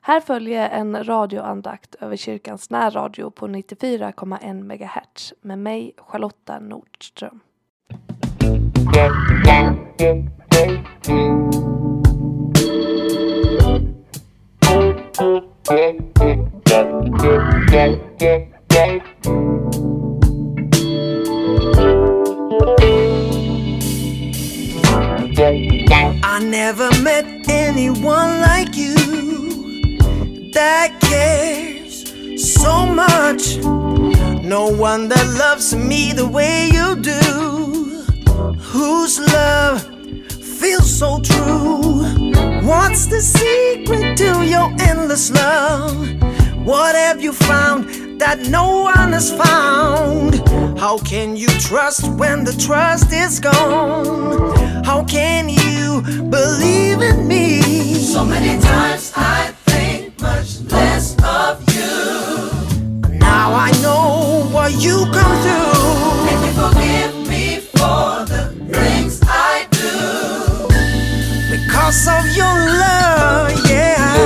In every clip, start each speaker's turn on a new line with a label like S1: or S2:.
S1: Här följer en radioandakt över kyrkans närradio på 94,1 MHz med mig, Charlotta Nordström.
S2: I never met anyone like you that cares so much. No one that loves me the way you do, whose love feels so true. What's the secret to your endless love? What have you found that no one has found? How can you trust when the trust is gone? How can you believe in me?
S3: So many times I think much less of you.
S2: Now I know what you come through.
S3: And you forgive me for the things I do.
S2: Because of your love, yeah.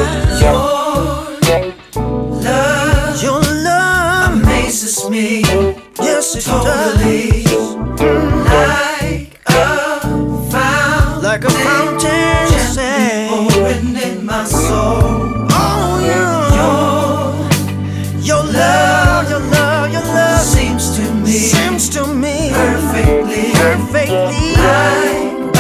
S2: Your love
S3: amazes me.
S2: Yes, it
S3: totally
S2: does. Like a fountain,
S3: gently pouring in my soul.
S2: Oh, yeah. Your love
S3: seems to me
S2: perfectly
S3: like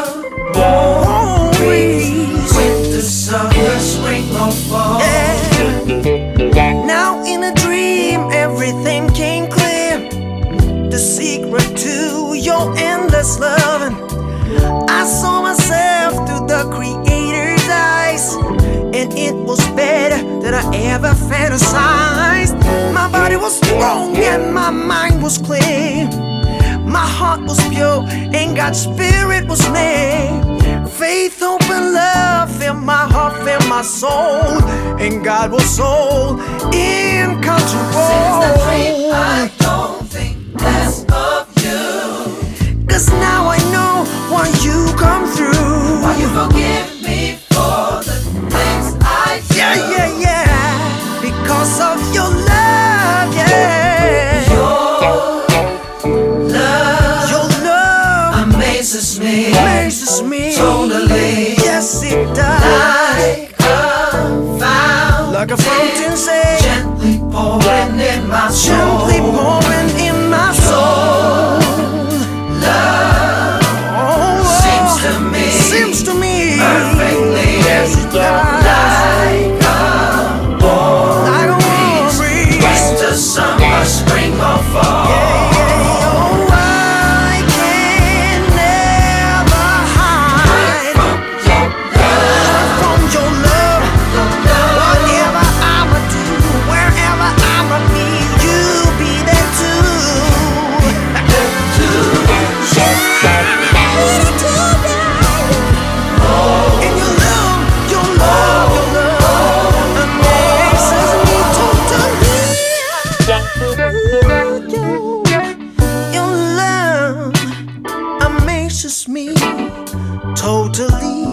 S3: a breeze. Winter, summer, spring or fall.
S2: Yeah. Now in a dream everything came clear. The secret to your endless love. I saw myself through the Creator's eyes, and it was better than I ever fantasized. My body was strong and my mind was clear. My heart was pure and God's spirit was near. Faith, hope, and love filled my heart, filled my soul, and God was all in control.
S3: Since the dream, I don't think less of you.
S2: 'Cause now I know why you come through.
S3: Why you forgive me for the things I do.
S2: Yeah. Because of your love, yeah. Your love
S3: amazes me.
S2: Totally. Yes, it does. Like a fountain, say.
S3: Gently pouring in my soul.
S2: Gently pouring in my soul.
S3: Love seems to me perfectly.
S2: Yes, it does. Like a warm breeze.
S3: Winter, summer, spring or fall.
S2: Oh, I can never hide from your love. Whatever I'ma do, wherever I'ma be, you'll be there too. And your love amazes me totally. Your love amazes me totally.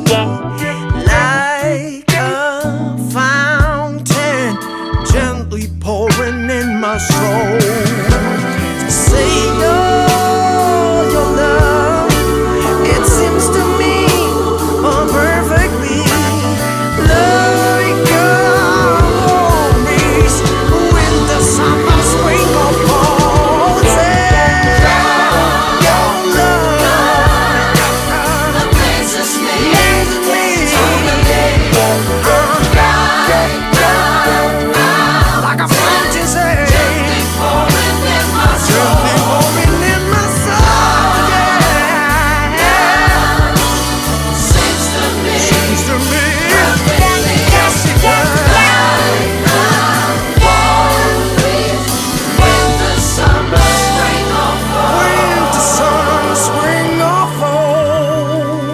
S2: Like a fountain gently pouring in my soul. Say your love, it seems to me perfectly like a breeze. Winter, summer, spring or fall. Say your love
S3: amazes me.
S2: Like a fountain, say.
S3: Pouring in my soul.
S2: Pouring in my soul, yeah.
S3: Seems to me
S2: perfectly. Yes, it does.
S3: Winter, summer, spring or fall.
S2: Winter, summer, spring or fall.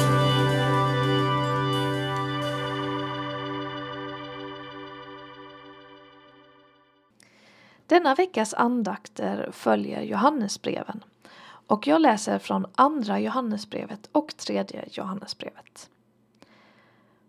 S1: Denna veckas andakter följer Johannesbreven och jag läser från andra Johannesbrevet och tredje Johannesbrevet.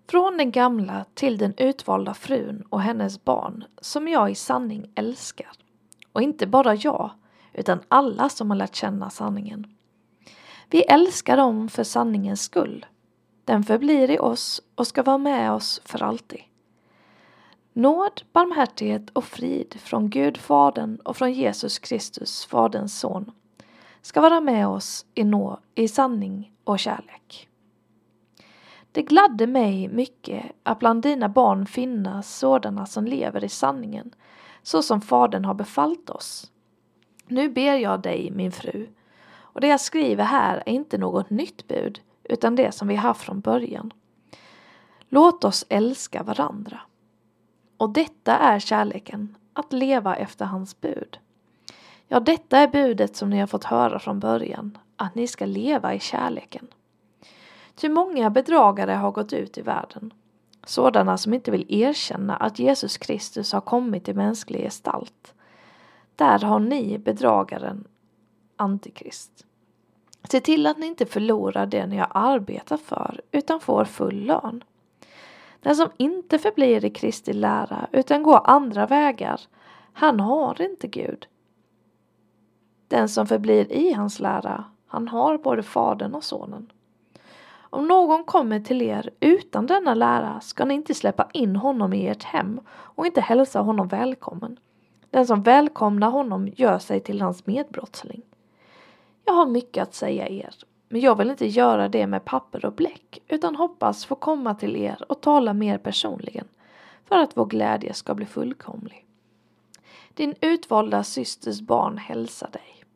S1: Från den gamla till den utvalda frun och hennes barn som jag i sanning älskar. Och inte bara jag, utan alla som har lärt känna sanningen. Vi älskar dem för sanningens skull. Den förblir i oss och ska vara med oss för alltid. Nåd, barmhärtighet och frid från Gud Fadern och från Jesus Kristus, Faderns son, ska vara med oss i sanning och kärlek. Det gladde mig mycket att bland dina barn finnas sådana som lever i sanningen, så som Fadern har befallt oss. Nu ber jag dig, min fru, och det jag skriver här är inte något nytt bud, utan det som vi haft från början. Låt oss älska varandra. Och detta är kärleken, att leva efter hans bud. Ja, detta är budet som ni har fått höra från början, att ni ska leva i kärleken. Ty många bedragare har gått ut i världen, sådana som inte vill erkänna att Jesus Kristus har kommit i mänsklig gestalt. Där har ni bedragaren Antikrist. Se till att ni inte förlorar det ni har arbetat för, utan får full lön. Den som inte förblir i Kristi lära utan går andra vägar, han har inte Gud. Den som förblir i hans lära, han har både Fadern och Sonen. Om någon kommer till er utan denna lära ska ni inte släppa in honom i ert hem och inte hälsa honom välkommen. Den som välkomnar honom gör sig till hans medbrottsling. Jag har mycket att säga er, men jag vill inte göra det med papper och bläck, utan hoppas få komma till er och tala mer personligen, för att vår glädje ska bli fullkomlig. Din utvalda systers barn hälsar dig.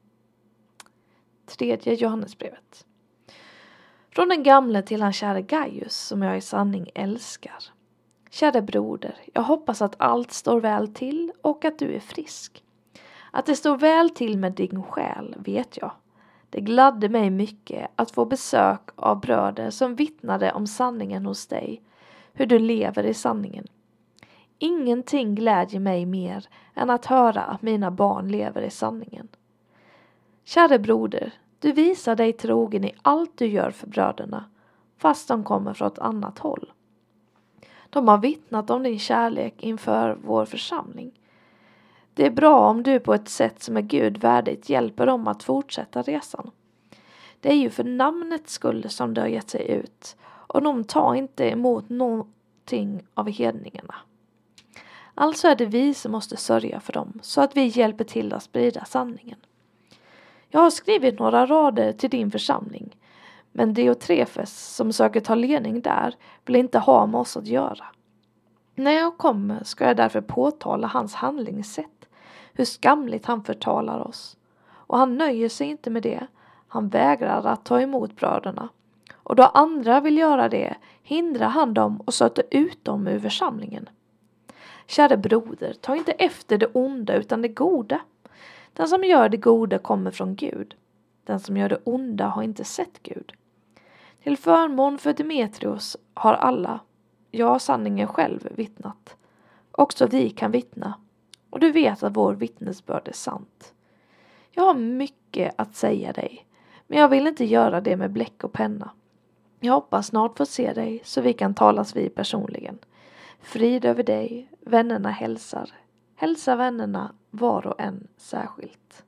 S1: 3 Johannesbrevet. Från den gamle till han käre Gaius, som jag i sanning älskar. Käre broder, jag hoppas att allt står väl till och att du är frisk. Att det står väl till med din själ vet jag. Det gladde mig mycket att få besök av bröder som vittnade om sanningen hos dig, hur du lever i sanningen. Ingenting glädjer mig mer än att höra att mina barn lever i sanningen. Käre broder, du visar dig trogen i allt du gör för bröderna, fast de kommer från ett annat håll. De har vittnat om din kärlek inför vår församling. Det är bra om du på ett sätt som är Gud värdigt hjälper dem att fortsätta resan. Det är ju för namnets skull som det har gett sig ut, och de tar inte emot någonting av hedningarna. Alltså är det vi som måste sörja för dem, så att vi hjälper till att sprida sanningen. Jag har skrivit några rader till din församling, men Diotrefes som söker ta ledning där vill inte ha med oss att göra. När jag kommer ska jag därför påtala hans handlingssätt, hur skamligt han förtalar oss. Och han nöjer sig inte med det, han vägrar att ta emot bröderna. Och då andra vill göra det hindrar han dem och stöter ut dem ur församlingen. Kära broder, ta inte efter det onda utan det goda. Den som gör det goda kommer från Gud. Den som gör det onda har inte sett Gud. Till förmån för Demetrius har alla, ja sanningen själv, vittnat. Också vi kan vittna. Och du vet att vår vittnesbörd är sant. Jag har mycket att säga dig, men jag vill inte göra det med bläck och penna. Jag hoppas snart få se dig så vi kan talas vid personligen. Frid över dig, vännerna hälsar. Hälsa vännerna var och en särskilt.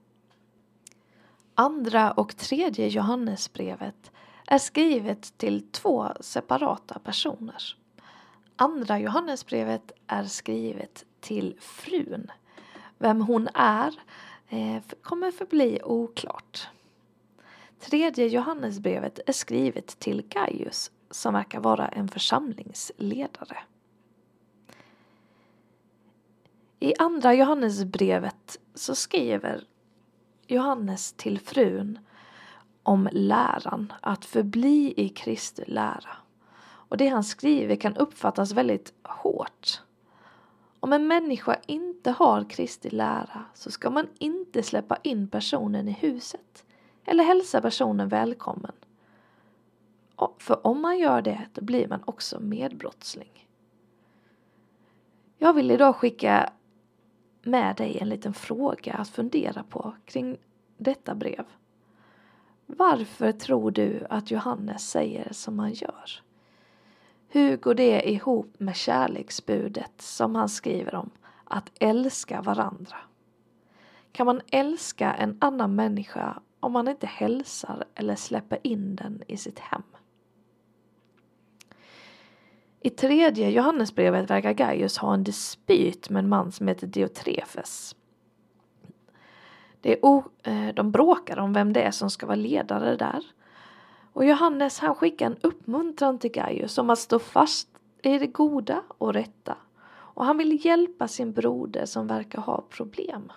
S1: 2 och 3 Johannesbrevet är skrivet till 2 separata personer. 2 Johannesbrevet är skrivet till frun. Vem hon är kommer förbli oklart. 3 Johannesbrevet är skrivet till Gaius som verkar vara en församlingsledare. I 2 Johannesbrevet så skriver Johannes till frun om läran, att förbli i Kristi lära. Och det han skriver kan uppfattas väldigt hårt. Om en människa inte har Kristi lära så ska man inte släppa in personen i huset eller hälsa personen välkommen. För om man gör det, då blir man också medbrottsling. Jag vill idag skicka med dig en liten fråga att fundera på kring detta brev. Varför tror du att Johannes säger som han gör? Hur går det ihop med kärleksbudet som han skriver om, att älska varandra? Kan man älska en annan människa om man inte hälsar eller släpper in den i sitt hem? I 3:e Johannesbrevet verkar Gaius ha en dispyt med en man som heter Diotrefes. De bråkar om vem det är som ska vara ledare där. Och Johannes han skickar en uppmuntran till Gaius om att stå fast i det goda och rätta. Och han vill hjälpa sin broder som verkar ha problem.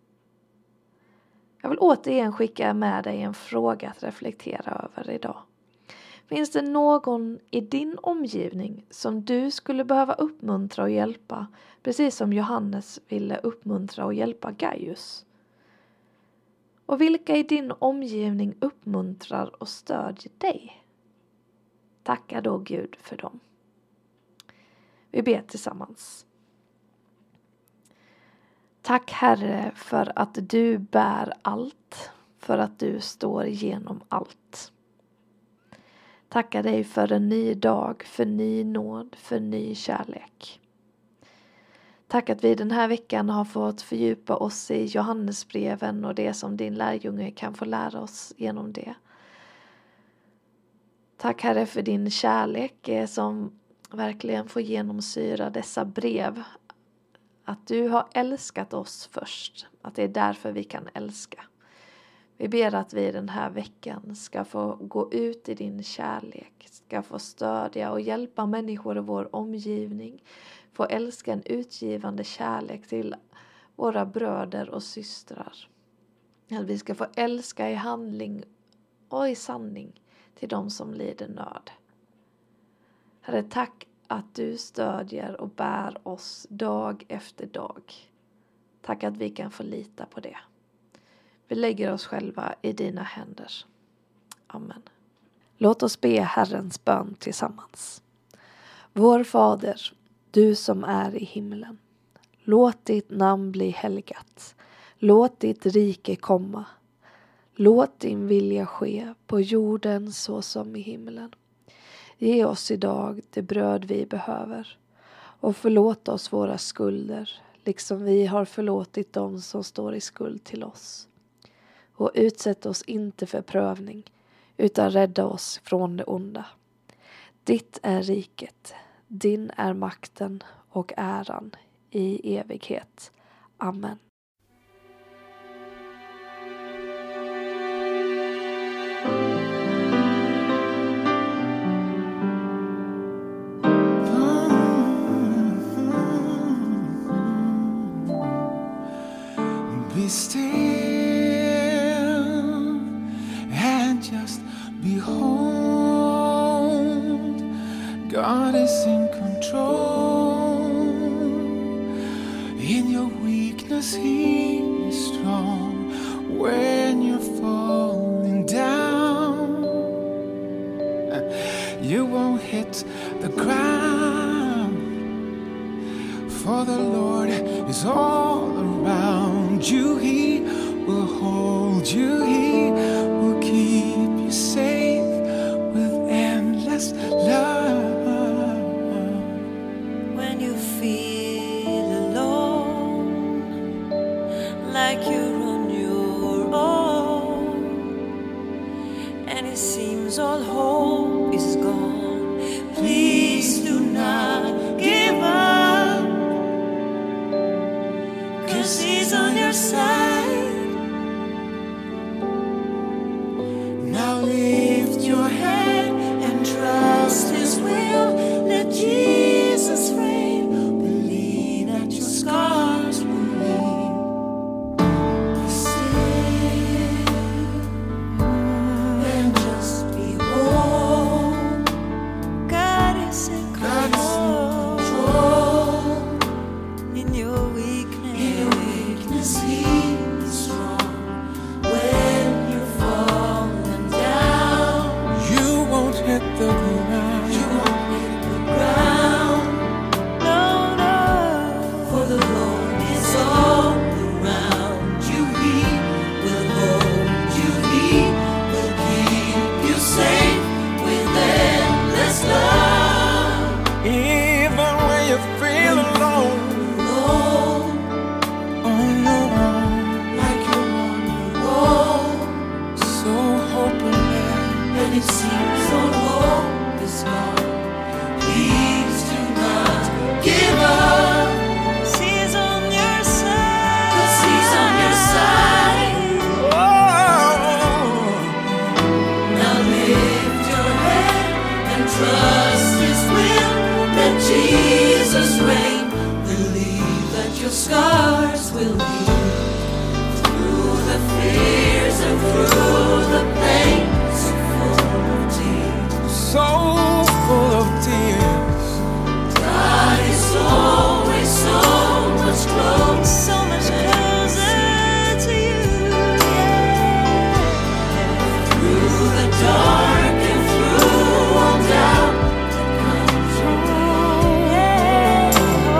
S1: Jag vill återigen skicka med dig en fråga att reflektera över idag. Finns det någon i din omgivning som du skulle behöva uppmuntra och hjälpa, precis som Johannes ville uppmuntra och hjälpa Gaius? Och vilka i din omgivning uppmuntrar och stödjer dig? Tacka då Gud för dem. Vi ber tillsammans. Tack Herre för att du bär allt, för att du står igenom allt. Tackar dig för en ny dag, för ny nåd, för ny kärlek. Tack att vi den här veckan har fått fördjupa oss i Johannesbreven och det som din lärjunge kan få lära oss genom det. Tack Herre för din kärlek som verkligen får genomsyra dessa brev. Att du har älskat oss först, att det är därför vi kan älska. Vi ber att vi den här veckan ska få gå ut i din kärlek, ska få stödja och hjälpa människor i vår omgivning. Få älska en utgivande kärlek till våra bröder och systrar. Att vi ska få älska i handling och i sanning till de som lider nöd. Herre, tack att du stödjer och bär oss dag efter dag. Tack att vi kan få lita på det. Vi lägger oss själva i dina händer. Amen. Låt oss be Herrens bön tillsammans. Vår Fader, du som är i himlen. Låt ditt namn bli helgat. Låt ditt rike komma. Låt din vilja ske på jorden så som i himlen. Ge oss idag det bröd vi behöver. Och förlåt oss våra skulder, liksom vi har förlåtit dem som står i skuld till oss. Och utsätt oss inte för prövning, utan rädda oss från det onda. Ditt är riket, din är makten och äran i evighet. Amen.
S2: Be still and just behold, God is in control. In your weakness He is strong. When you're falling down, you won't hit the ground, for the Lord is all around you. He will hold you, He will keep you safe with endless love.
S3: When you feel alone, like you're on your own, and it seems all hope is gone, please do not give up, 'cause He's on your side. Now lift your head and trust His will. Let Jesus reign. Believe that your scars will heal. Be still and just behold, God is in control. In your weakness, He
S2: on your own,
S3: like you're on your own,
S2: so hopeless.
S3: and it seems all hope is gone. Please do not give up.
S2: He's on your side.
S3: 'Cause He's on your side.
S2: Oh,
S3: Now lift your head and trust His will. Let Jesus reign. Believe that your scars will heal. Through the fears and through the pain, so full of tears.
S2: so full of tears.
S3: God is always so much closer.
S2: So much closer to you.
S3: Through the dark and through all doubt that comes your way.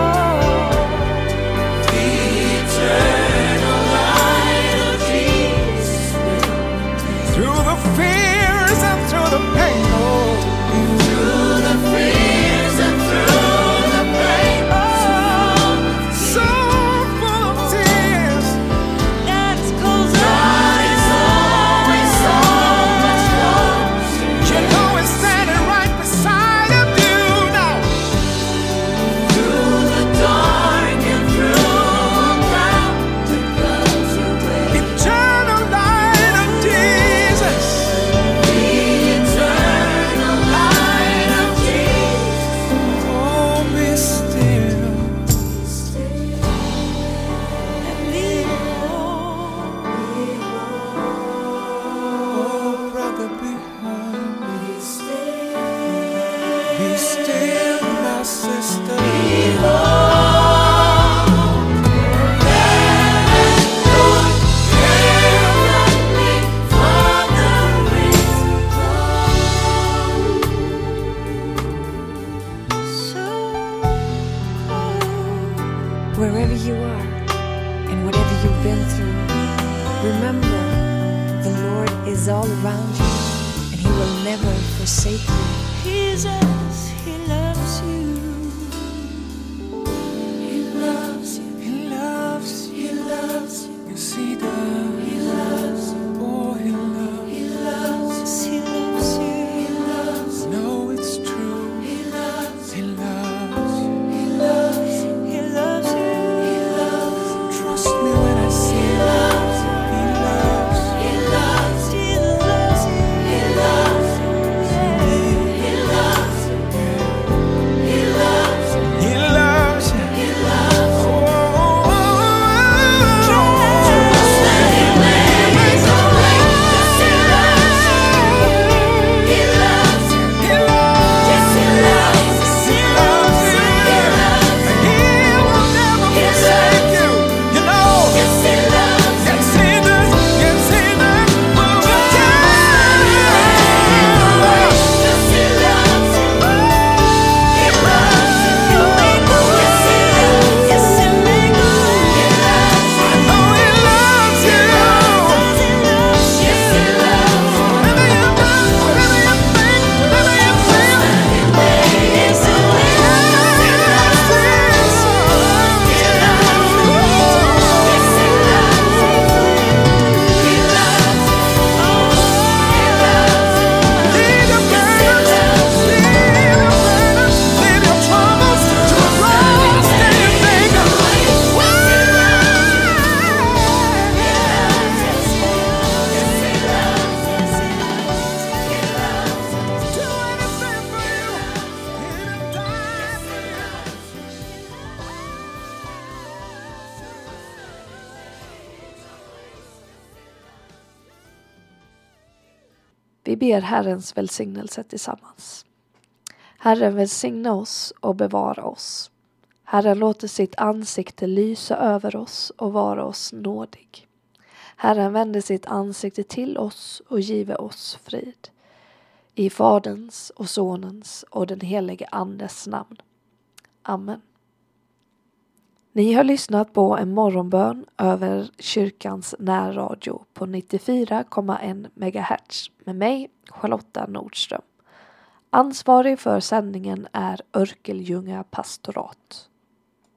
S3: The eternal light of Jesus will remain.
S2: Through the fears and through the pain.
S3: Through the fears and through the pain.
S2: So full of tears.
S3: God is always so much closer.
S2: You know it's standing right beside of you now.
S3: Through the dark and through all doubt that comes your way.
S2: Eternal light of Jesus.
S3: The eternal light of Jesus.
S2: Oh, be still.
S3: And
S2: Oh, brother, be home.
S3: be still.
S2: Be still, my sister.
S4: Wherever you are and whatever you've been through, remember the Lord is all around you and He will never forsake you.
S2: Jesus, He loves you.
S3: He loves you.
S2: He loves you.
S3: He loves you.
S2: Yes, He does.
S3: He loves you.
S2: Oh, He loves
S3: He loves you.
S2: Yes, He loves you.
S3: He loves you.
S2: No, it's true.
S3: He loves
S2: He
S3: you.
S2: loves you.
S3: He loves you.
S2: He loves you.
S3: He loves you.
S2: Trust me when I say
S3: He loves you.
S2: He loves you.
S3: He loves you.
S2: Jesus loves you.
S3: He loves you. He loves you. He loves you.
S2: He loves you.
S3: He loves you.
S2: Oh,
S3: Trust that He makes a way. 'Cause He loves you. He loves you.
S2: He loves
S3: Yes, He loves you.
S2: He loves you.
S3: He loves you.
S2: He will never
S3: He
S2: forsake
S3: loves
S2: you. You know.
S3: Yes, He loves you.
S2: Yes, He does. Yes, He does. Oh,
S3: Yes, He loves you. He loves you. Yes, He loves you.
S2: Yes, He makes.
S3: He loves you.
S2: I know He loves you.
S3: Yes, He loves you.
S2: Whatever you do, whatever you think, whatever you feel,
S3: He makes a way. He loves you. He loves you. Yes, He loves you. He loves you. He loves you.
S2: leave your burdens, leave your burdens, leave your troubles to the Lord. Stay and think of do anything for you. He'll die for you.
S1: Vi ber Herrens välsignelse tillsammans. Herren välsigna oss och bevara oss. Herren låter sitt ansikte lysa över oss och vara oss nådig. Herren vänder sitt ansikte till oss och give oss frid. I Faderns och Sonens och den helige Andes namn. Amen. Ni har lyssnat på en morgonbön över kyrkans närradio på 94,1 MHz med mig, Charlotta Nordström. Ansvarig för sändningen är Örkelljunga pastorat.